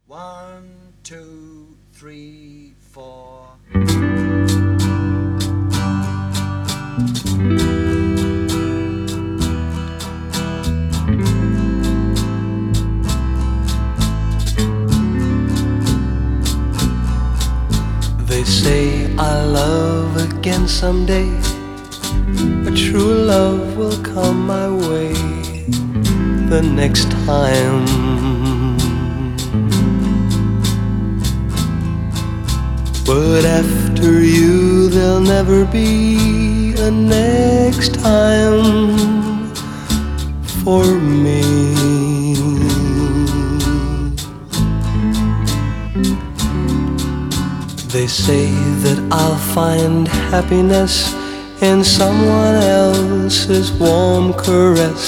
One, two, three, four. They say I'll love again someday. A true love will come my way the next time. But after you there'll never be a next time for me. They say that I'll find happiness in someone else's warm caress.